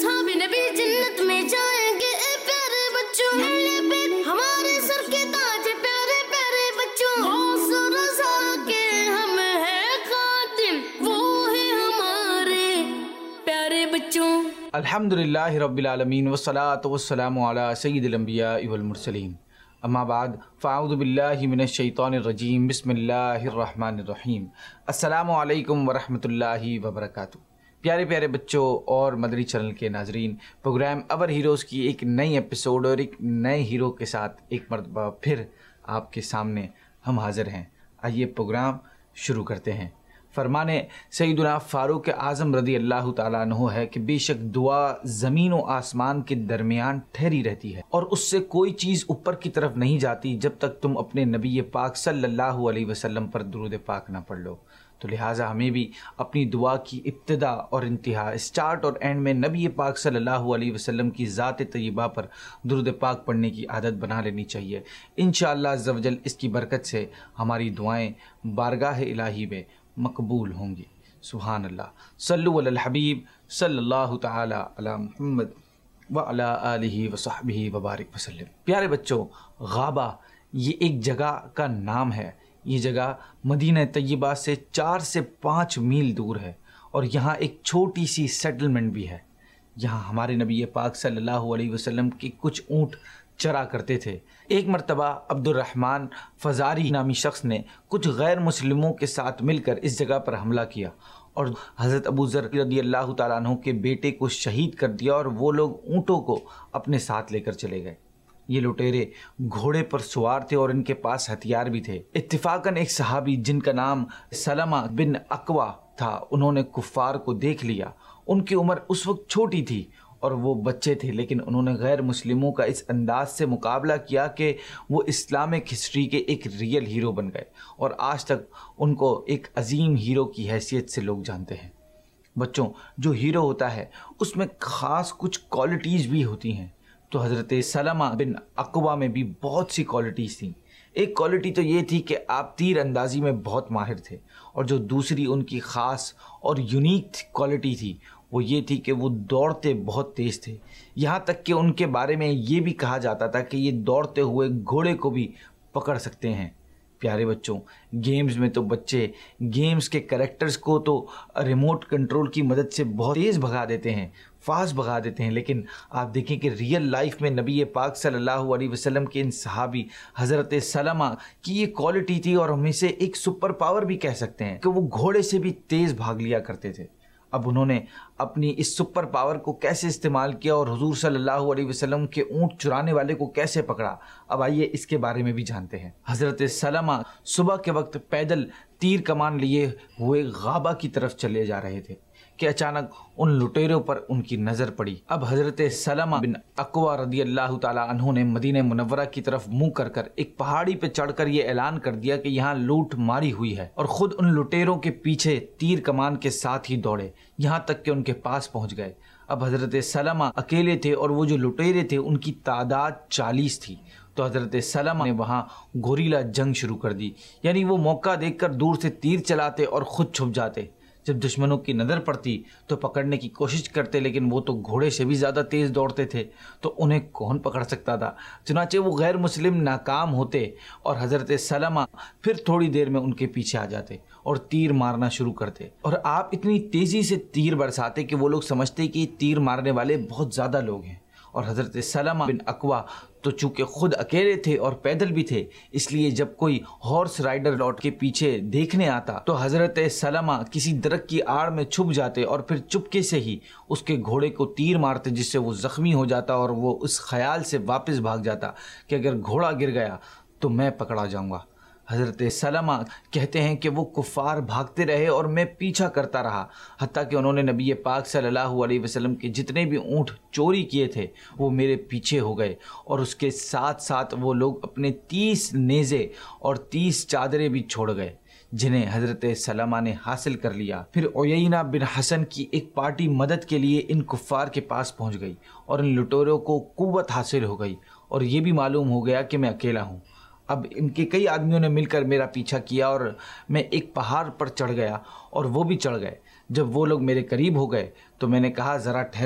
असहाबे नबी जन्नत में जाएंगे ए प्यारे बच्चों, अहले बैत हमारे सर के ताज प्यारे प्यारे बच्चों, गौस रज़ा के हम हैं खातिम, वो है हमारे प्यारे बच्चों। अल्हम्दुलिल्लाहि रब्बिल आलमीन वस्सलातु वस्सलामु अला सय्यिदिल अंबिया वल मुरसलीन, अम्मा बाद फ़अऊज़ु बिल्लाहि मिनश शैतानिर रजीम, बिस्मिल्लाहिर रहमानिर रहीम। अस्सलामु अलैकुम वरहमतुल्लाहि वबरकातुहू। प्यारे प्यारे बच्चों और मदरी चैनल के नाजरीन, प्रोग्राम अवर हीरोज़ की एक नई एपिसोड और एक नए हीरो के साथ एक मरतबा फिर आपके सामने हम हाज़िर हैं। आइए प्रोग्राम शुरू करते हैं। फरमाने सैयदुना फ़ारूक आज़म रज़ी अल्लाह ताला अन्हु है कि बेशक दुआ ज़मीन व आसमान के दरमियान ठहरी रहती है और उससे कोई चीज़ ऊपर की तरफ नहीं जाती जब तक तुम अपने नबी पाक सल्लल्लाहु अलैहि वसल्लम पर दुरूद पाक ना पढ़ लो। तो लिहाजा हमें भी अपनी दुआ की इब्तिदा और इंतहा, स्टार्ट और एंड में नबी पाक सल्लल्लाहु अलैहि वसल्लम की ज़ात तय्यबा पर दुरूद पाक पढ़ने की आदत बना लेनी चाहिए। इंशाअल्लाह अज़्ज़ व जल इसकी बरकत से हमारी दुआएं बारगाह इलाही में मकबूल होंगी। सुभान अल्लाह। सल्लु अलल हबीब सल्लल्लाहु तआला अला मुहम्मद व अला आलिहि व सहबिहि व बारिक वसल्लम। प्यारे बच्चों, गाबा ये एक जगह का नाम है। ये जगह मदीना तय्यबा से 4 से 5 मील दूर है और यहाँ एक छोटी सी सेटलमेंट भी है। यहाँ हमारे नबी पाक सल्लल्लाहु अलैहि वसल्लम के कुछ ऊँट चरा करते थे। एक मरतबा अब्दुर्रहमान फ़ज़ारी नामी शख्स ने कुछ गैर मुस्लिमों के साथ मिलकर इस जगह पर हमला किया और हज़रत अबू ज़र रज़ी अल्लाह ताला अन्हु के बेटे को शहीद कर दिया और वो लोग ऊँटों को अपने साथ लेकर चले गए। ये लुटेरे घोड़े पर सवार थे और इनके पास हथियार भी थे। इत्तिफाकन एक सहाबी जिनका नाम सलमा बिन अकवा था, उन्होंने कुफ़ार को देख लिया। उनकी उम्र उस वक्त छोटी थी और वो बच्चे थे, लेकिन उन्होंने गैर मुस्लिमों का इस अंदाज से मुकाबला किया कि वो इस्लामिक हिस्ट्री के एक रियल हीरो बन गए और आज तक उनको एक अजीम हीरो की हैसियत से लोग जानते हैं। बच्चों, जो हीरो होता है उसमें ख़ास कुछ क्वालिटीज़ भी होती हैं। तो हज़रत सलमा बिन अकवा में भी बहुत सी क्वालिटीज़ थी। एक क्वालिटी तो ये थी कि आप तीर अंदाज़ी में बहुत माहिर थे, और जो दूसरी उनकी ख़ास और यूनिक क्वालिटी थी वो ये थी कि वो दौड़ते बहुत तेज़ थे। यहाँ तक कि उनके बारे में ये भी कहा जाता था कि ये दौड़ते हुए घोड़े को भी पकड़ सकते हैं। प्यारे बच्चों, गेम्स में तो बच्चे गेम्स के कैरेक्टर्स को तो रिमोट कंट्रोल की मदद से बहुत तेज़ भगा देते हैं, फास्ट भगा देते हैं, लेकिन आप देखें कि रियल लाइफ में नबी पाक सल्लल्लाहु अलैहि वसल्लम के इन सहाबी हज़रत सलमा की ये क्वालिटी थी और हम इसे एक सुपर पावर भी कह सकते हैं कि वो घोड़े से भी तेज़ भाग लिया करते थे। अब उन्होंने अपनी इस सुपर पावर को कैसे इस्तेमाल किया और हुजूर सल्लल्लाहु अलैहि वसल्लम के ऊँट चुराने वाले को कैसे पकड़ा, अब आइए इसके बारे में भी जानते हैं। हज़रत सलमा सुबह के वक्त पैदल तीर कमान लिए हुए गाबा की तरफ चले जा रहे थे कि अचानक उन लुटेरों पर उनकी नज़र पड़ी। अब हज़रत सलमा बिन अकवा रज़ी अल्लाह ताला अन्हु ने मदीना मुनव्वरा की तरफ मुंह कर एक पहाड़ी पे चढ़कर ये ऐलान कर दिया कि यहाँ लूट मारी हुई है, और ख़ुद उन लुटेरों के पीछे तीर कमान के साथ ही दौड़े, यहाँ तक कि उनके पास पहुँच गए। अब हज़रत सलमा अकेले थे और वो जो लुटेरे थे उनकी तादाद 40 थी। तो हज़रत सलमा ने वहाँ गोरीला जंग शुरू कर दी, यानी वो मौका देखकर दूर से तीर चलाते और ख़ुद छुप जाते। जब दुश्मनों की नज़र पड़ती तो पकड़ने की कोशिश करते, लेकिन वो तो घोड़े से भी ज़्यादा तेज़ दौड़ते थे, तो उन्हें कौन पकड़ सकता था। चुनाचे वो गैर मुस्लिम नाकाम होते और हज़रत सलमा फिर थोड़ी देर में उनके पीछे आ जाते और तीर मारना शुरू करते, और आप इतनी तेज़ी से तीर बरसाते कि वो लोग समझते कि तीर मारने वाले बहुत ज़्यादा लोग हैं। और हज़रत सलमा बिन अकवा तो चूँकि ख़ुद अकेले थे और पैदल भी थे, इसलिए जब कोई हॉर्स राइडर लौट के पीछे देखने आता तो हज़रत सलमा किसी दरख्त की आड़ में छुप जाते और फिर चुपके से ही उसके घोड़े को तीर मारते, जिससे वो ज़ख्मी हो जाता और वो उस ख़याल से वापस भाग जाता कि अगर घोड़ा गिर गया तो मैं पकड़ा जाऊँगा। हज़रत सलमा कहते हैं कि वो कुफ़ार भागते रहे और मैं पीछा करता रहा, हत्ता कि उन्होंने नबी पाक सल्लल्लाहु अलैहि वसल्लम के जितने भी ऊँट चोरी किए थे वो मेरे पीछे हो गए, और उसके साथ साथ वो लोग अपने 30 नेज़े और 30 चादरें भी छोड़ गए, जिन्हें हज़रत सलमा ने हासिल कर लिया। फिर उयैना बिन हसन की एक पार्टी मदद के लिए इन कुफ़ार के पास पहुँच गई और इन लुटेरों को क़ुव्वत हासिल हो गई, और ये भी मालूम हो गया कि मैं अकेला हूँ। अब इनके कई आदमियों ने मिलकर मेरा पीछा किया और मैं एक पहाड़ पर चढ़ गया और वो भी चढ़ गए। जब वो लोग मेरे करीब हो गए तो मैंने कहा, ज़रा ठहरो,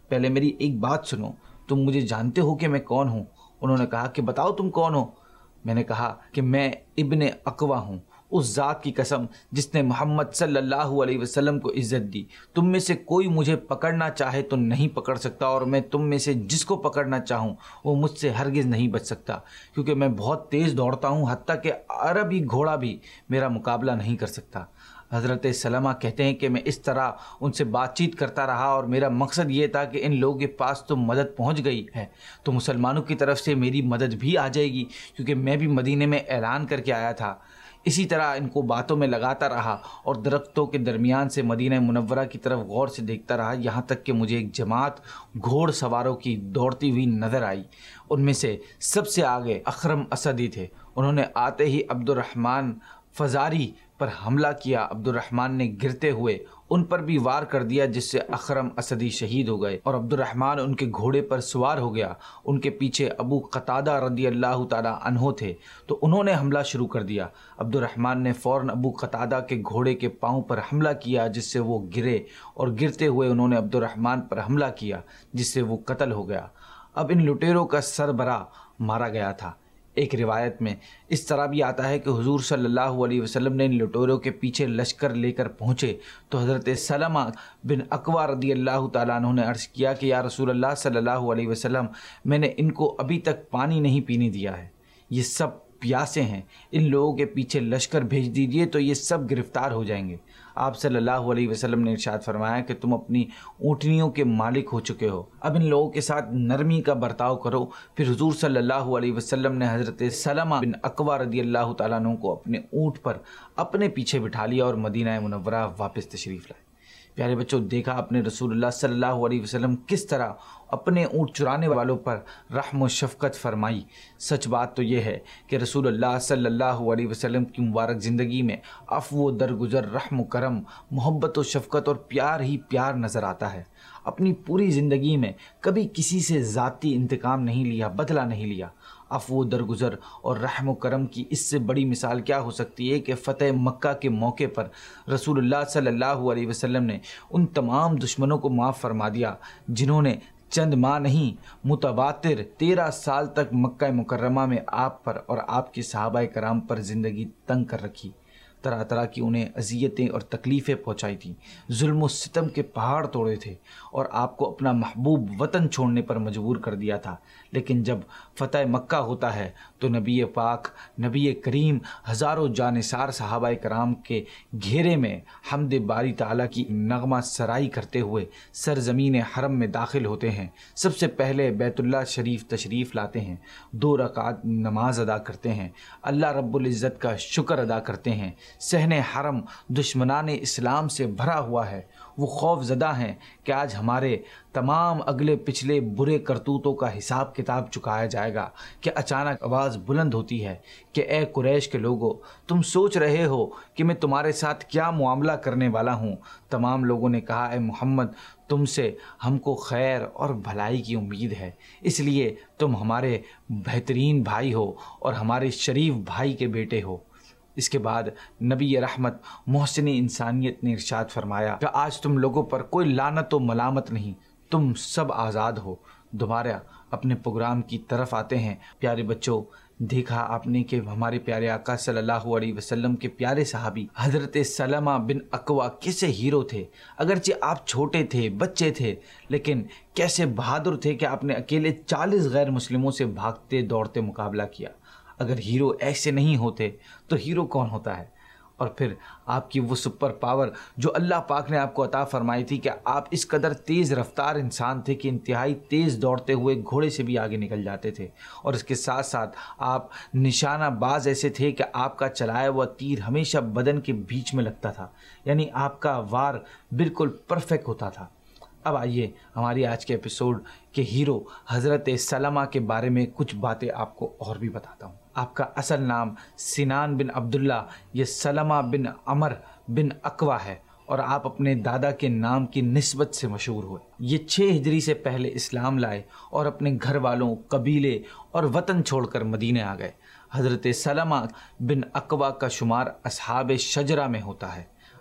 پہلے میری ایک بات سنو، تم مجھے جانتے ہو کہ میں کون ہوں؟ انہوں نے کہا کہ بتاؤ تم کون ہو؟ میں نے کہا کہ میں ابن اقوا ہوں، اس ذات کی قسم جس نے محمد صلی اللہ علیہ وسلم کو عزت دی۔ تم میں سے کوئی مجھے پکڑنا چاہے تو نہیں پکڑ سکتا، اور میں تم میں سے جس کو پکڑنا چاہوں وہ مجھ سے ہرگز نہیں بچ سکتا، کیونکہ میں بہت تیز دوڑتا ہوں، حتیٰ کہ عربی گھوڑا بھی میرا مقابلہ نہیں کر سکتا۔ حضرت سلمہ کہتے ہیں کہ میں اس طرح ان سے بات چیت کرتا رہا، اور میرا مقصد یہ تھا کہ ان لوگوں کے پاس تو مدد پہنچ گئی ہے تو مسلمانوں کی طرف سے میری مدد بھی آ جائے گی، کیونکہ میں بھی مدینے میں اعلان کر کے آیا تھا۔ اسی طرح ان کو باتوں میں لگاتا رہا اور درختوں کے درمیان سے مدینہ منورہ کی طرف غور سے دیکھتا رہا، یہاں تک کہ مجھے ایک جماعت گھوڑ سواروں کی دوڑتی ہوئی نظر آئی۔ ان میں سے سب سے آگے اخرم اسدی تھے۔ انہوں نے آتے ہی عبد الرحمن فزاری پر حملہ کیا۔ عبد الرحمن نے گرتے ہوئے ان پر بھی وار کر دیا، جس سے اخرم اسدی شہید ہو گئے اور عبد الرحمن ان کے گھوڑے پر سوار ہو گیا۔ ان کے پیچھے ابو قتادہ رضی اللہ تعالی عنہ تھے، تو انہوں نے حملہ شروع کر دیا۔ عبد الرحمن نے فوراً ابو قتادہ کے گھوڑے کے پاؤں پر حملہ کیا، جس سے وہ گرے، اور گرتے ہوئے انہوں نے عبد الرحمن پر حملہ کیا، جس سے وہ قتل ہو گیا۔ اب ان لٹیروں کا سربراہ مارا گیا تھا۔ ایک روایت میں اس طرح بھی آتا ہے کہ حضور صلی اللہ علیہ وسلم نے ان لٹوروں کے پیچھے لشکر لے کر پہنچے تو حضرت سلمہ بن اقوا رضی اللہ تعالیٰ عنہ نے عرض کیا کہ یا رسول اللہ صلی اللہ علیہ وسلم، میں نے ان کو ابھی تک پانی نہیں پینے دیا ہے، یہ سب پیاسے ہیں، ان لوگوں کے پیچھے لشکر بھیج دیجیے تو یہ سب گرفتار ہو جائیں گے۔ آپ صلی اللہ علیہ وسلم نے ارشاد فرمایا کہ تم اپنی اونٹنیوں کے مالک ہو چکے ہو، اب ان لوگوں کے ساتھ نرمی کا برتاؤ کرو۔ پھر حضور صلی اللہ علیہ وسلم نے حضرت سلمہ بن اقوا رضی اللہ تعالیٰ عنہ کو اپنے اونٹ پر اپنے پیچھے بٹھا لیا اور مدینہ منورہ واپس تشریف لائے۔ پیارے بچوں، دیکھا اپنے رسول اللہ صلی اللہ علیہ وسلم کس طرح اپنے اونٹ چرانے والوں پر رحم و شفقت فرمائی۔ سچ بات تو یہ ہے کہ رسول اللہ صلی اللہ علیہ وسلم کی مبارک زندگی میں عفو و درگزر، رحم و کرم، محبت و شفقت اور پیار ہی پیار نظر آتا ہے۔ اپنی پوری زندگی میں کبھی کسی سے ذاتی انتقام نہیں لیا، بدلہ نہیں لیا۔ عفو و درگزر اور رحم و کرم کی اس سے بڑی مثال کیا ہو سکتی ہے کہ فتح مکہ کے موقع پر رسول اللہ صلی اللہ علیہ وسلم نے ان تمام دشمنوں کو معاف فرما دیا جنہوں نے چند ماہ نہیں متواتر 13 سال تک مکہ مکرمہ میں آپ پر اور آپ کے صحابہ کرام پر زندگی تنگ کر رکھی۔ طرح طرح کی انہیں اذیتیں اور تکلیفیں پہنچائی تھیں، ظلم و ستم کے پہاڑ توڑے تھے اور آپ کو اپنا محبوب وطن چھوڑنے پر مجبور کر دیا تھا۔ لیکن جب فتح مکہ ہوتا ہے تو نبی پاک، نبی کریم ہزاروں جانثار صحابہ کرام کے گھیرے میں حمد باری تعالیٰ کی نغمہ سرائی کرتے ہوئے سرزمین حرم میں داخل ہوتے ہیں۔ سب سے پہلے بیت اللہ شریف تشریف لاتے ہیں، 2 رکعت نماز ادا کرتے ہیں، اللہ رب العزت کا شکر ادا کرتے ہیں۔ صحن حرم دشمنان اسلام سے بھرا ہوا ہے، وہ خوف زدہ ہیں کہ آج ہمارے تمام اگلے پچھلے برے کرتوتوں کا حساب کتاب چکایا جائے گا کہ اچانک آواز بلند ہوتی ہے کہ اے قریش کے لوگو، تم سوچ رہے ہو کہ میں تمہارے ساتھ کیا معاملہ کرنے والا ہوں؟ تمام لوگوں نے کہا اے محمد، تم سے ہم کو خیر اور بھلائی کی امید ہے، اس لیے تم ہمارے بہترین بھائی ہو اور ہمارے شریف بھائی کے بیٹے ہو۔ اس کے بعد نبی رحمت محسن انسانیت نے ارشاد فرمایا کہ آج تم لوگوں پر کوئی لعنت و ملامت نہیں، تم سب آزاد ہو۔ دوبارہ اپنے پروگرام کی طرف آتے ہیں۔ پیارے بچوں، دیکھا آپ نے کہ ہمارے پیارے آقا صلی اللہ علیہ وسلم کے پیارے صحابی حضرت سلمہ بن اقوا کیسے ہیرو تھے۔ اگرچہ آپ چھوٹے تھے، بچے تھے، لیکن کیسے بہادر تھے کہ آپ نے اکیلے 40 غیر مسلموں سے بھاگتے دوڑتے مقابلہ کیا۔ اگر ہیرو ایسے نہیں ہوتے تو ہیرو کون ہوتا ہے؟ اور پھر آپ کی وہ سپر پاور جو اللہ پاک نے آپ کو عطا فرمائی تھی کہ آپ اس قدر تیز رفتار انسان تھے کہ انتہائی تیز دوڑتے ہوئے گھوڑے سے بھی آگے نکل جاتے تھے، اور اس کے ساتھ ساتھ آپ نشانہ باز ایسے تھے کہ آپ کا چلایا ہوا تیر ہمیشہ بدن کے بیچ میں لگتا تھا، یعنی آپ کا وار بالکل پرفیکٹ ہوتا تھا۔ اب آئیے ہماری آج کے ایپیسوڈ کے ہیرو حضرت سلمہ کے بارے میں کچھ باتیں آپ کو اور بھی بتاتا ہوں۔ آپ کا اصل نام سنان بن عبداللہ یہ سلمہ بن عمر بن اقوا ہے، اور آپ اپنے دادا کے نام کی نسبت سے مشہور ہوئے۔ یہ 6 ہجری سے پہلے اسلام لائے اور اپنے گھر والوں، قبیلے اور وطن چھوڑ کر مدینے آ گئے۔ حضرت سلمہ بن اقوا کا شمار اصحاب شجرہ میں ہوتا ہے۔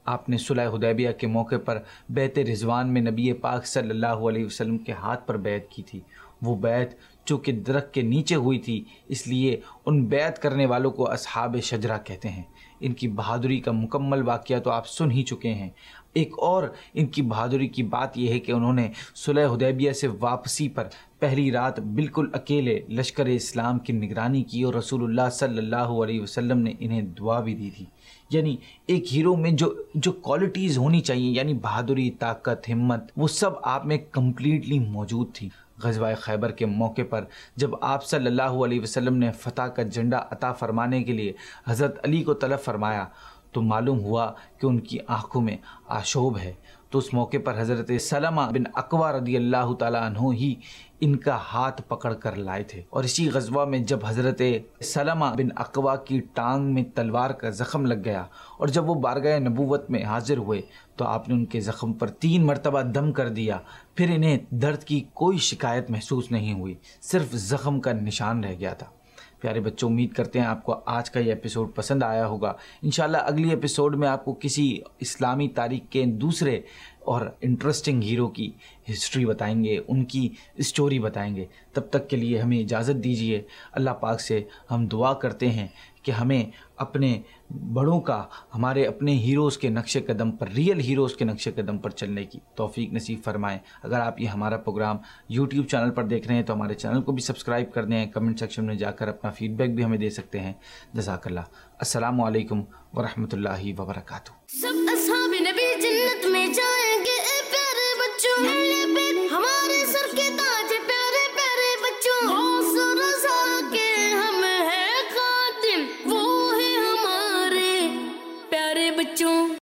آپ نے صلح حدیبیہ کے موقع پر بیعت رضوان میں نبی پاک صلی اللہ علیہ وسلم کے ہاتھ پر بیعت کی تھی۔ وہ بیعت چونکہ درخت کے نیچے ہوئی تھی، اس لیے ان بیعت کرنے والوں کو اصحاب شجرہ کہتے ہیں۔ ان کی بہادری کا مکمل واقعہ تو آپ سن ہی چکے ہیں۔ ایک اور ان کی بہادری کی بات یہ ہے کہ انہوں نے صلح حدیبیہ سے واپسی پر پہلی رات بالکل اکیلے لشکر اسلام کی نگرانی کی، اور رسول اللہ صلی اللہ علیہ وسلم نے انہیں دعا بھی دی تھی۔ یعنی ایک ہیرو میں جو کوالٹیز ہونی چاہیے، یعنی بہادری، طاقت، ہمت، وہ سب آپ میں کمپلیٹلی موجود تھی۔ غزوہ خیبر کے موقع پر جب آپ صلی اللہ علیہ وسلم نے فتح کا جھنڈا عطا فرمانے کے لیے حضرت علی کو طلب فرمایا تو معلوم ہوا کہ ان کی آنکھوں میں آشوب ہے۔ تو اس موقع پر حضرت سلمہ بن اکوع رضی اللہ تعالیٰ عنہ ہی ان کا ہاتھ پکڑ کر لائے تھے۔ اور اسی غزوہ میں جب حضرت سلمہ بن اکوع کی ٹانگ میں تلوار کا زخم لگ گیا اور جب وہ بارگاہ نبوت میں حاضر ہوئے تو آپ نے ان کے زخم پر 3 مرتبہ دم کر دیا، پھر انہیں درد کی کوئی شکایت محسوس نہیں ہوئی، صرف زخم کا نشان رہ گیا تھا۔ پیارے بچوں، امید کرتے ہیں آپ کو آج کا یہ ایپیسوڈ پسند آیا ہوگا۔ انشاءاللہ اگلی ایپیسوڈ میں آپ کو کسی اسلامی تاریخ کے دوسرے اور انٹرسٹنگ ہیرو کی ہسٹری بتائیں گے، ان کی اسٹوری بتائیں گے۔ تب تک کے لیے ہمیں اجازت دیجیے۔ اللہ پاک سے ہم دعا کرتے ہیں کہ ہمیں اپنے بڑوں کا، ہمارے اپنے ہیروز کے نقش قدم پر، ریئل ہیروز کے نقش قدم پر چلنے کی توفیق نصیب فرمائیں۔ اگر آپ یہ ہمارا پروگرام یوٹیوب چینل پر دیکھ رہے ہیں تو ہمارے چینل کو بھی سبسکرائب کر دیں، کمنٹ سیکشن میں جا کر اپنا فیڈ بیک بھی ہمیں دے سکتے ہیں۔ جزاک اللہ۔ السلام علیکم ورحمۃ اللہ وبرکاتہ۔